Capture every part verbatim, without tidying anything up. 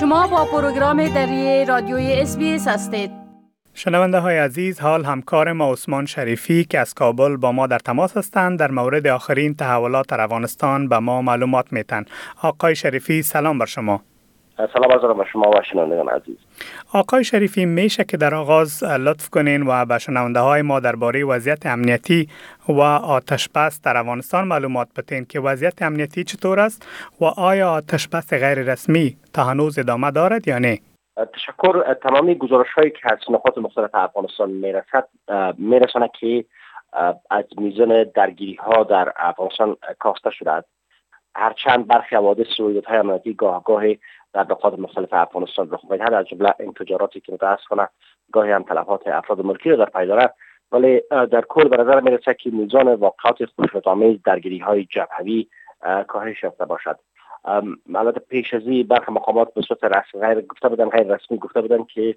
شما با پروگرام دری رادیوی اس بی اس هستید. شنونده های عزیز، حال همکار ما عثمان شریفی که از کابل با ما در تماس هستند در مورد آخرین تحولات در افغانستان به ما معلومات میتن. آقای شریفی سلام بر شما. سلام عرض به شما و شنوندگان عزیز. آقای شریفی، میشه که در آغاز لطف کنین و به شنونده های ما درباره وضعیت امنیتی و آتش بس در افغانستان معلومات بدین که وضعیت امنیتی چطور است و آیا آتش بس غیر رسمی تا هنوز ادامه دارد یا نه؟ تشکر. تمامی گزارش هایی که از نقاط مختلف افغانستان میرسد میرسانه که از میزان درگیری ها در افغانستان کاسته شده است. هرچند برخی حوادث و رویدادهای امنیتی گاه گاهی در نقاط مختلف افغانستان رخ میدهد، از جمله انفجاراتی که متاسفانه گاهی هم تلفات افراد ملکی را در پی دارد، ولی در کل به نظر میرسد که میزان واقعات خشونت‌آمیز درگیری های جبهوی کاهش یافته باشد. البته پیش از این برخی مقامات به صورت رسمی غیر گفته بودن غیر رسمی گفته بودن که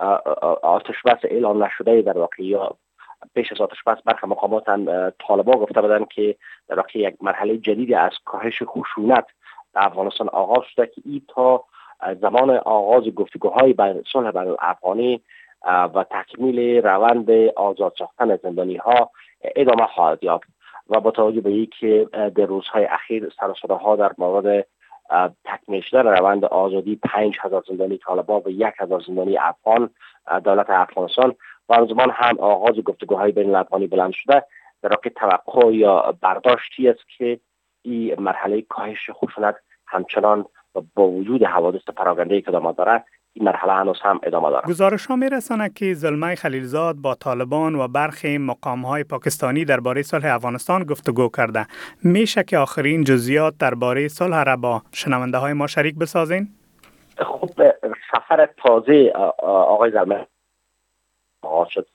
آتش بس اعلام نشده در واقع، یا پیش از آتش بس برخی مقامات هم طالبان گفته بودن که در واقع یک مرحله جدیدی از کاهش خشونت در افغانستان آغاز شده که این تا زمان آغاز گفتگوهای بین صلح بین الافغانی و تکمیل روند آزاد ساختن زندانی ها ادامه خواهد یافت. و با توجه به اینکه در روزهای اخیر سر و صداها در مورد تکمیل شدن روند آزادی پنج هزار زندانی طالبان و یک هزار زندانی افغان دولت افغانستان و همزمان هم آغاز گفتگوهای بین الافغانی بلند شده، در واقع توقع یا برداشتی است که این مرحله کاهش خشونت همچنان با وجود حوادث پراگنده‌ای که ادامه دارد، این مرحله هنوز هم ادامه دارد. گزارش‌ها می‌رساند که زلمه خلیلزاد با طالبان و برخی مقام‌های پاکستانی درباره صلح افغانستان گفتگو کرده. میشه که آخرین جزئیات درباره صلح را با شنونده‌های ما شریک بسازین؟ خب سفر تازه آقای زلمه آغاز شد.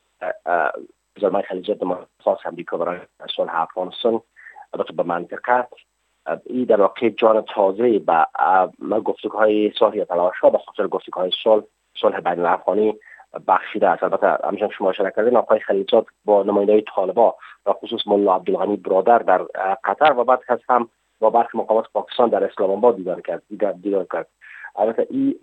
زلمه خلیلزاد ما خاص امریکا برای صلح افغانستان البته به منطقه این در واقع جان تازه به گفتگوهای صلح یا تلاش‌ها به خاطر گفتگوهای صلح صلح بین الافغانی بخشیده است. البته همچنان شما اشاره کردین آقای خلیلزاد با نماینده‌های طالبان و خصوص ملا عبدالغنی برادر در قطر و بعد هم با برخی مقامات پاکستان در اسلام آباد دیدار کرد دیدار, دیدار کرد. البته این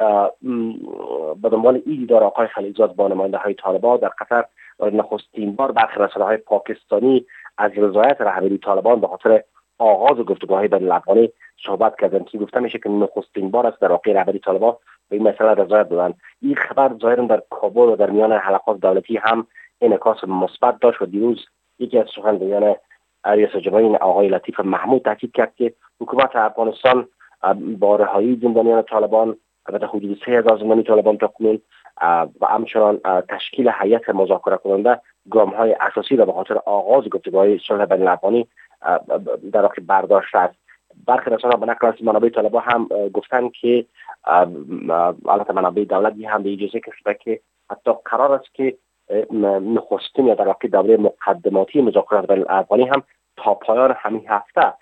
به دنبال این دیدار آقای خلیلزاد با نماینده‌های طالبان در قطر نخستین بار برخی رسانه‌های پاکستانی از رضایت رهبری طالبان به خاطر آغاز گفتگوهای بین الافغانی صحبت کردن که گفته میشه که نخستین بار است در واقع رهبری طالبان به این مسئله رضایت دادن. این خبر ظاهرا در کابل و در میان حلقات دولتی هم انعکاس مثبت داشت و دیروز یکی از سخنگویان ریاست جمهوری آقای لطیف محمود تاکید کرد که حکومت افغانستان با رهایی زندانیان طالبان، البته حدود سه هزار زندانی طالبان تکنون و همچنان تشکیل هیئت مذاکره کننده گام‌های اساسی را به خاطر آغاز گفتگوهای صلح بین الافغانی در واقع برداشته است. برخی رسانه‌ها به نقل از منابع طالبان هم گفتند که البته منابع دولتی هم به اجازه شده که حتی قرار است که نخستین یا در واقع دوره مقدماتی مذاکرات بین الافغانی هم تا پایان همین هفته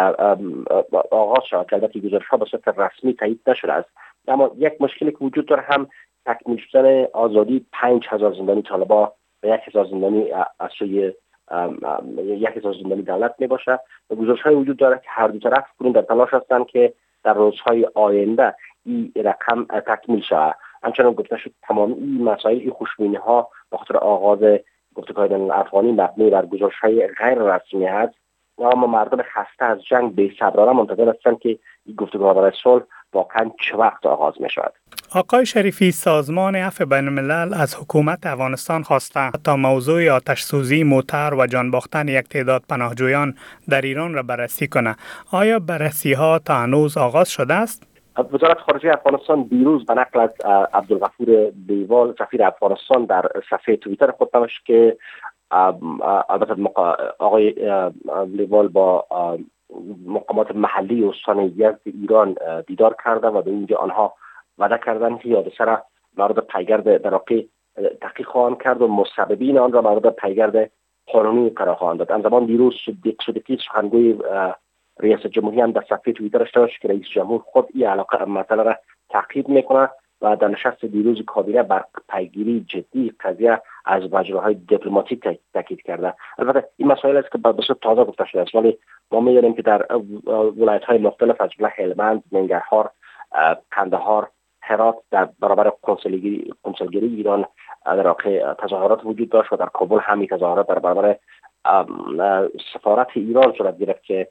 آغاز شود که البته گزارش‌ها به صورت رسمی تایید نشده است. اما یک مشکلی که وجود داره هم تکمیل شدن آزادی پنج هزار زندانی طالبان و یک هزار زندانی از سوی یک هزار زندانی دولت می باشه و گزارش‌های وجود داره که هر دو طرف کنون در تلاش هستند که در روزهای آینده این رقم تکمیل شود. همچنان گفته شد تمام این مسائل این خوشبینی‌ها به خاطر آغاز گفتگوهای بین الافغانی مبنی بر گزارش‌های غیر رسمی است، اما مردم خسته از جنگ به صبرانه منتظر هستند که این گفتگوها برای صلح واقعا چه وقت آغاز می شود. آقای شریفی، سازمان عفو بین الملل از حکومت افغانستان خواسته تا موضوع آتش سوزی موتر و جان باختن یک تعداد پناهجویان در ایران را بررسی کنه. آیا بررسی ها تا هنوز آغاز شده است؟ وزارت خارجه افغانستان دیروز به نقل از عبدالغفور بیوال سفیر افغانستان در صفحه توییتر خود نوشت که البته آقای بیوال با مقامات محلی استان یزد ایران دیدار کردن و به اینجا آنها وعده کردند که حادثه را مورد پیگرد در واقع تحقیق خواهند کرد و مسببین آن را مورد پیگرد قانونی قرار خواهند داد. همزمان دیروز صدیق صدیقی سخنگوی ریاست جمهوری هم در صفحه توییترش نوشت که رئیس جمهور خود این علاقه مسئله را تعقیب میکنه و در نشست دیروز کابینه بر پیگیری جدی قضیه از مجراهای دیپلماتیک تاکید کرده. البته این مسائل است که به صورت تازه گفته شده است، ولی ما می‌دانیم که در ولایت‌های مختلف از جمله هلمند، ننگرهار، قندهار، هرات در برابر کنسولگری کنسولگری ایران در واقع تظاهرات وجود داشت و در کابل هم تظاهرات در برابر سفارت ایران صورت گرفت که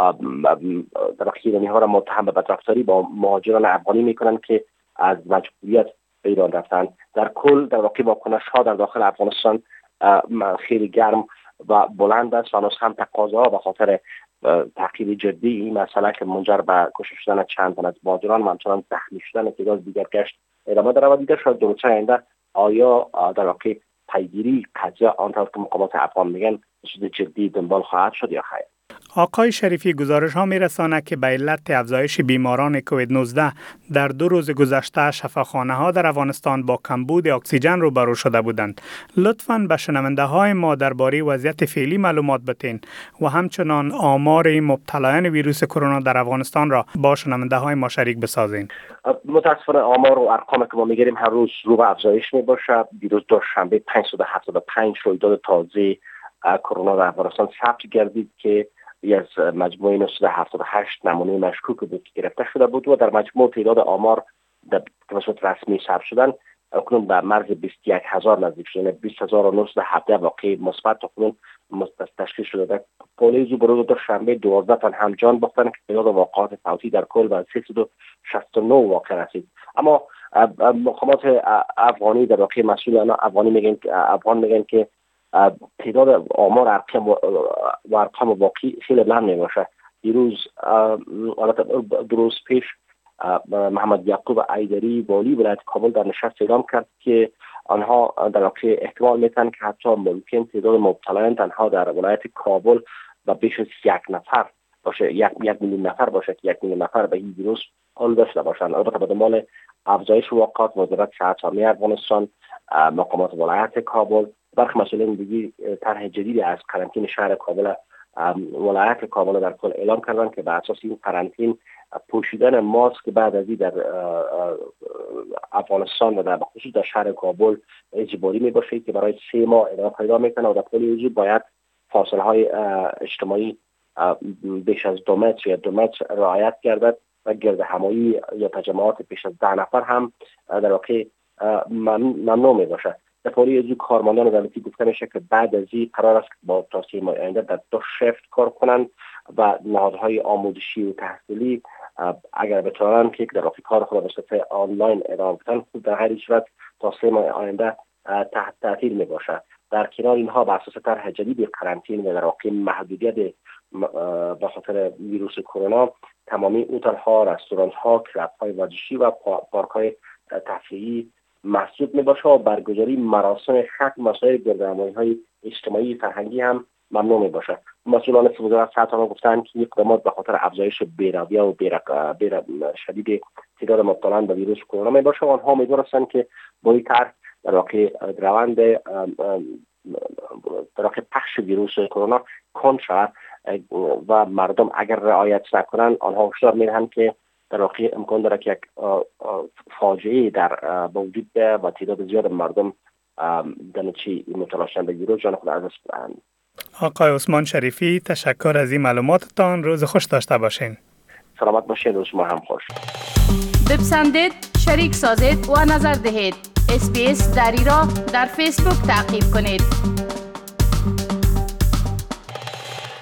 در واقع ایرانی ها را متهم به بدرفتاری با مهاجران افغانی میکنند که از مجبوریت به ایران رفتند. در کل در واقع واکنش ها در داخل افغانستان خیلی گرم و بلند است و هنوز هم تقاضا به خاطر تحقیر جدی این مسئله که منجر به کشته شدن چند تن از مهاجران و همچنان زخمی شدن تعداد دیگر گشت ادامه دارد و دیگر شاید در آینده آیا در واقع پیگیری قضیه آنطور که مقامات افغان میگن چیز جدی دنبال خواهد شد یا خیر؟ آقای شریفی، گزارش ها می رساند که به علت افزایش بیماران کووید نوزده در دو روز گذشته شفاخانه ها در افغانستان با کمبود اکسیژن روبرو شده بودند. لطفاً به شنونده های ما درباره وضعیت فعلی معلومات بدین و همچنان آمار مبتلایان ویروس کرونا در افغانستان را با شنونده های ما شریک بسازین. متاسفانه آمار و ارقام که ما میگیریم هر روز رو به افزایش می باشه. دیروز دوشنبه پانصد و هفتاد و پنج رویداد تازه کرونا در افغانستان ثبت گردید که از مجموعه نهصد و هفتاد و هشت نمونه مشکوک بود که گرفته شده بود و در مجموع تعداد آمار در توسط رسمی ثبت شدن اکنون به مرز بیست و یک هزار نزدیک شده. بیست هزار و نهصد و هفده واقعی مثبت اکنون تشخیص شده. در پولیس بروز دوشنبه دوازده تن هم جان باختن که تعداد واقعات فوتی در کل به سیصد و شصت و نه واقع رسید. اما مقامات افغانی در واقع مسئولان افغانی میگن افغان میگن که تعداد آمار ارقام و ارقام واقعی خیلی بلند میباشه. دیروز دو روز پیش محمد یعقوب ایدری والی ولایت کابل در نشست اعلام کرد که آنها در واقع احتمال میتن که حتی ممکن تعداد مبتلایان تنها در ولایت کابل و بیش از یک نفر باشه، یک یک میلیون نفر باشه که یک میلیون نفر به این ویروس آلوده داشته باشند. البته به دنبال افزایش واقعات وزارت صحت عامه افغانستان، مقامات ولایت کابل برخی مسئولین دیگه طرح جدیدی از قرنطینه شهر کابل ولایت کابل در کل اعلام کردند که بر اساس این قرنطینه پوشیدن ماسک بعد از این در افغانستان و در خصوص در شهر کابل اجباری می باشه که برای سه ماه ادامه پیدا میکنه و در کل وجود باید فاصله های اجتماعی بیش از دو متر یا دو متر رعایت گردد و گرد همایی یا تجمعات بیش از ده نفر هم در واقع ممنوع می باشه. در پوری از کارمندان دولتی گفته میشه که بعد از این قرار است با توسعه ماه آینده در دو شفت کار کنند و نهادهای آموزشی و تحصیلی اگر بتوانند که در واقع کار خود به صورت آنلاین ادامه بدن، خود در هر صورت توسعه ماه آینده تحت تعطیل می باشه. در کنار اینها به اساس طرح جدید قرنطینه و در واقع محدودیت به خاطر ویروس کرونا تمامی هتل ها، رستوران ها، کلاب های ورزشی و پارک های تفریحی محدود می باشه و برگزاری مراسم ختم مسائل گردهمایی های اجتماعی فرهنگی هم ممنوع می باشه. مسئولان وزارت صحت عامه گفتند که اقدامات به خاطر افزایش بی‌رویه و بی‌ر شدید تعداد مبتلایان به ویروس کرونا می باشه و آنها امیدوارند که با این طرح در واقع روند در واقع پخش ویروس کرونا کند شود و مردم اگر رعایت نکنند آنها هشدار میدهند که در واقع امکان داره که یک فاجعه در با وجود بیاید و تعداد زیاد مردم در نتیجه مبتلا شدن به ویروس جان خود از دست بدهند. آقای عثمان شریفی، تشکر از این معلوماتتان. روز خوش داشته باشین. سلامت باشین. روز ما هم خوش. بپسندید، شریک سازید و نظر دهید. اس بی اس دری را در فیسبوک تعقیب کنید.